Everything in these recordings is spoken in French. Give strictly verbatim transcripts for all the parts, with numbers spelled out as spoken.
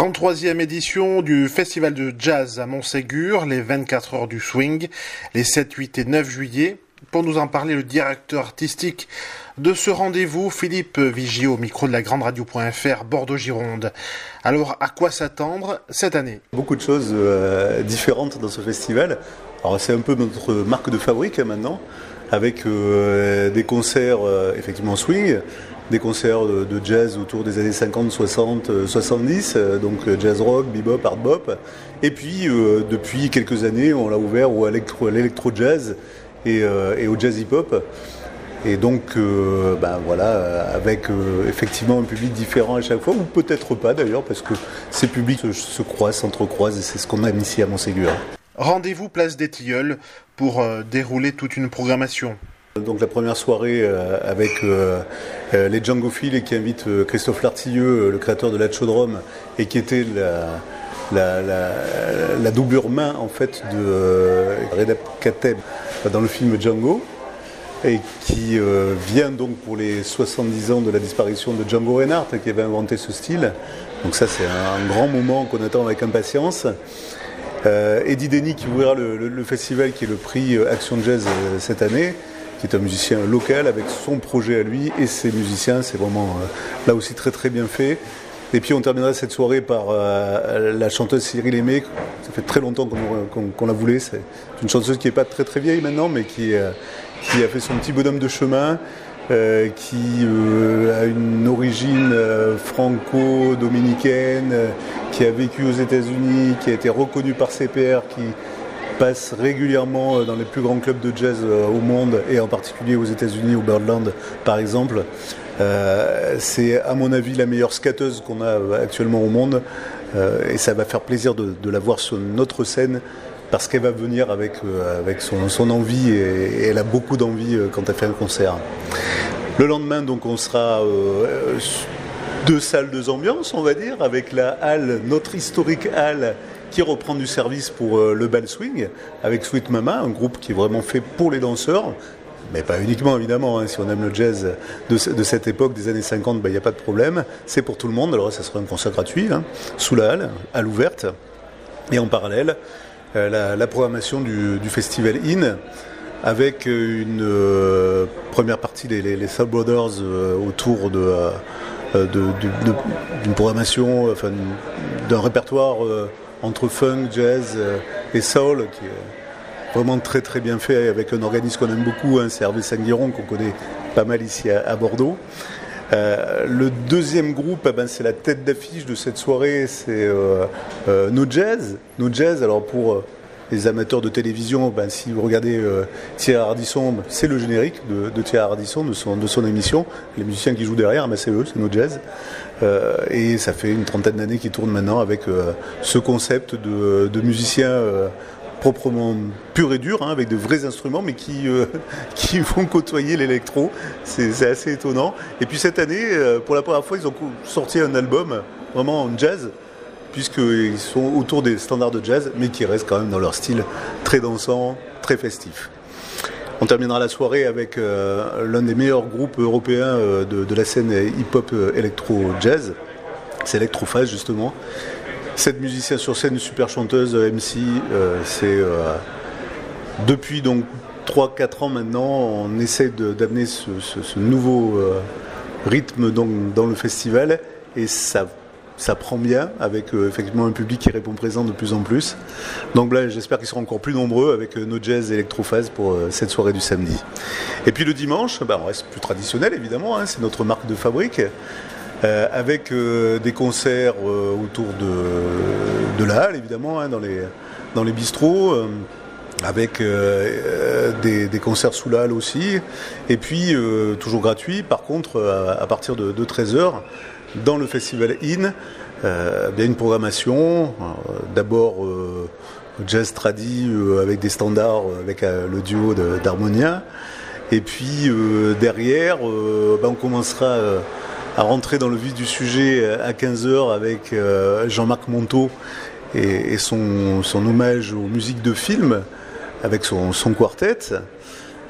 trente-troisième édition du Festival de Jazz à Montségur, les vingt-quatre heures du swing, les sept, huit et neuf juillet. Pour nous en parler, le directeur artistique de ce rendez-vous, Philippe Vigier, au micro de la grande radio.fr Bordeaux-Gironde. Alors, à quoi s'attendre cette année ? Beaucoup de choses euh, différentes dans ce festival. Alors, c'est un peu notre marque de fabrique hein, maintenant, avec euh, des concerts euh, effectivement swing, des concerts de, de jazz autour des années cinquante, soixante, soixante-dix, euh, donc jazz rock, bebop, hard bop. Et puis, euh, depuis quelques années, on l'a ouvert à l'électro, l'électro-jazz et, euh, et au jazz hip-hop. Et donc, euh, ben voilà, avec euh, effectivement un public différent à chaque fois, ou peut-être pas d'ailleurs, parce que ces publics se, se croisent, s'entrecroisent, et c'est ce qu'on aime ici à Montségur. Rendez-vous place des Tilleuls pour euh, dérouler toute une programmation. Donc la première soirée euh, avec euh, euh, les Djangophiles et qui invite euh, Christophe Lartilleux, le créateur de la Chaudrome, et qui était la, la, la, la doublure main en fait de euh, Reda Kateb dans le film Django, et qui euh, vient donc pour les soixante-dix ans de la disparition de Django Reinhardt qui avait inventé ce style. Donc ça c'est un grand moment qu'on attend avec impatience. Euh, Eddie Denny qui ouvrira le, le, le festival qui est le prix Action Jazz euh, cette année, qui est un musicien local avec son projet à lui et ses musiciens, c'est vraiment euh, là aussi très très bien fait. Et puis on terminera cette soirée par euh, la chanteuse Cyril Aimé, ça fait très longtemps qu'on, qu'on, qu'on la voulait, c'est une chanteuse qui n'est pas très très vieille maintenant, mais qui, euh, qui a fait son petit bonhomme de chemin, euh, qui euh, a une origine euh, franco-dominicaine, euh, qui a vécu aux États-Unis, qui a été reconnue par ses pairs, qui passe régulièrement dans les plus grands clubs de jazz au monde et en particulier aux États-Unis, au Birdland par exemple. Euh, c'est à mon avis la meilleure scatteuse qu'on a actuellement au monde euh, et ça va faire plaisir de, de la voir sur notre scène parce qu'elle va venir avec, euh, avec son, son envie et, et elle a beaucoup d'envie quand elle fait un concert. Le lendemain donc on sera euh, deux salles, deux ambiances on va dire, avec la halle, notre historique halle qui reprend du service pour euh, le bal swing avec Sweet Mama, un groupe qui est vraiment fait pour les danseurs, mais pas uniquement évidemment, hein, si on aime le jazz de, de cette époque des années cinquante, il n'y a pas de problème, c'est pour tout le monde, alors ça sera un concert gratuit, hein, sous la halle, halle ouverte, et en parallèle, euh, la, la programmation du, du Festival In, avec une euh, première partie, les, les, les Soul Brothers euh, autour de, euh, de, de, de, d'une programmation, enfin d'un répertoire euh, entre funk, jazz euh, et soul, qui est vraiment très très bien fait, avec un organisme qu'on aime beaucoup, hein, c'est Hervé Sanguiron, qu'on connaît pas mal ici à, à Bordeaux. Euh, le deuxième groupe, eh ben, c'est la tête d'affiche de cette soirée, c'est euh, euh, No Jazz. No Jazz, alors pour euh, les amateurs de télévision, ben, si vous regardez euh, Thierry Ardisson, c'est le générique de, de Thierry Ardisson, de son, de son émission. Les musiciens qui jouent derrière, ben, c'est eux, c'est No Jazz. Euh, et ça fait une trentaine d'années qu'ils tournent maintenant avec euh, ce concept de, de musiciens euh, proprement purs et durs, hein, avec de vrais instruments, mais qui, euh, qui vont côtoyer l'électro. C'est, c'est assez étonnant. Et puis cette année, euh, pour la première fois, ils ont sorti un album vraiment en jazz, puisqu'ils sont autour des standards de jazz, mais qui restent quand même dans leur style très dansant, très festif. On terminera la soirée avec euh, l'un des meilleurs groupes européens euh, de, de la scène hip-hop euh, électro-jazz, c'est Electrophase justement. Sept musiciens sur scène, une super chanteuse, M C, euh, c'est euh, depuis donc trois quatre ans maintenant, on essaie de, d'amener ce, ce, ce nouveau euh, rythme donc, dans le festival et ça Ça prend bien avec euh, effectivement un public qui répond présent de plus en plus. Donc là, j'espère qu'ils seront encore plus nombreux avec euh, No Jazz et Electrophase pour euh, cette soirée du samedi. Et puis le dimanche, bah, on reste plus traditionnel évidemment, hein, c'est notre marque de fabrique, euh, avec euh, des concerts euh, autour de, de la halle évidemment, hein, dans les, dans les bistrots. Euh, avec euh, des, des concerts sous la halle aussi, et puis euh, toujours gratuit, par contre à, à partir de, de treize heures, dans le Festival In, euh, bien une programmation, euh, d'abord euh, jazz tradi euh, avec des standards, euh, avec euh, le duo de, d'Harmonia, et puis euh, derrière, euh, ben on commencera euh, à rentrer dans le vif du sujet à quinze heures avec euh, Jean-Marc Monteau et, et son, son hommage aux musiques de films, avec son, son quartet.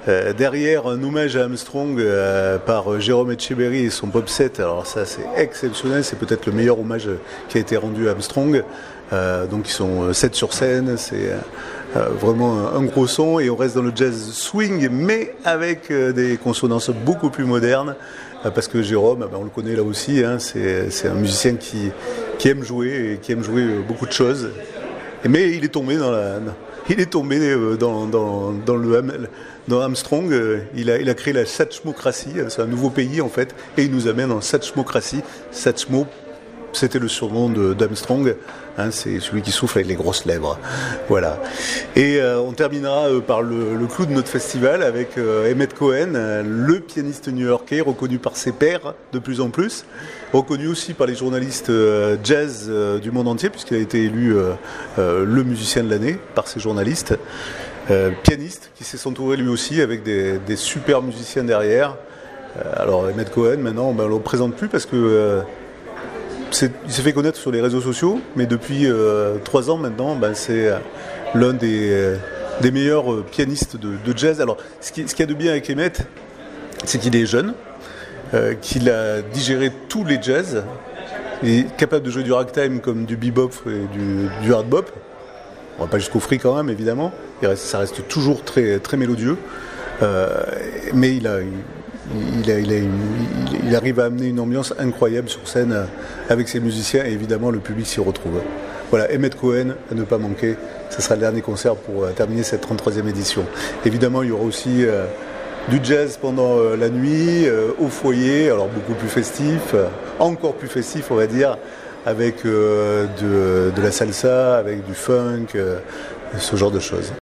Euh, derrière, un hommage à Armstrong euh, par Jérôme Etcheberry et son pop set. Alors ça, c'est exceptionnel. C'est peut-être le meilleur hommage qui a été rendu à Armstrong. Euh, donc ils sont sept sur scène. C'est euh, vraiment un, un gros son. Et on reste dans le jazz swing, mais avec euh, des consonances beaucoup plus modernes. Euh, parce que Jérôme, ben, on le connaît là aussi, hein, c'est, c'est un musicien qui, qui aime jouer et qui aime jouer beaucoup de choses. Mais il est tombé dans la... Il est tombé dans, dans, dans le dans Armstrong. Il a, il a créé la Satchmocratie. C'est un nouveau pays en fait, et il nous amène en Satchmocratie. Satchmo, c'était le surnom de, d'Armstrong. Hein, c'est celui qui souffle avec les grosses lèvres. Voilà. Et euh, on terminera euh, par le, le clou de notre festival avec euh, Emmett Cohen, euh, le pianiste new-yorkais reconnu par ses pairs de plus en plus, reconnu aussi par les journalistes euh, jazz euh, du monde entier, puisqu'il a été élu euh, euh, le musicien de l'année par ces journalistes. Euh, pianiste qui s'est entouré lui aussi avec des, des super musiciens derrière. Euh, alors Emmett Cohen, maintenant, ben, on ne le présente plus parce que euh, C'est, il s'est fait connaître sur les réseaux sociaux, mais depuis euh, trois ans maintenant, ben, c'est euh, l'un des, euh, des meilleurs euh, pianistes de, de jazz. Alors, ce, qui, ce qu'il y a de bien avec Emmett, c'est qu'il est jeune, euh, qu'il a digéré tous les jazz, il est capable de jouer du ragtime comme du bebop et du, du hard bop. On va pas jusqu'au free quand même, évidemment. Il reste, ça reste toujours très, très mélodieux, euh, mais il a une Il, a, il, a une, il, il arrive à amener une ambiance incroyable sur scène avec ses musiciens et évidemment le public s'y retrouve. Voilà, Emmett Cohen, à ne pas manquer, ce sera le dernier concert pour euh, terminer cette trente-troisième édition. Évidemment, il y aura aussi euh, du jazz pendant euh, la nuit, euh, au foyer, alors beaucoup plus festif, euh, encore plus festif on va dire, avec euh, de, de la salsa, avec du funk, euh, ce genre de choses.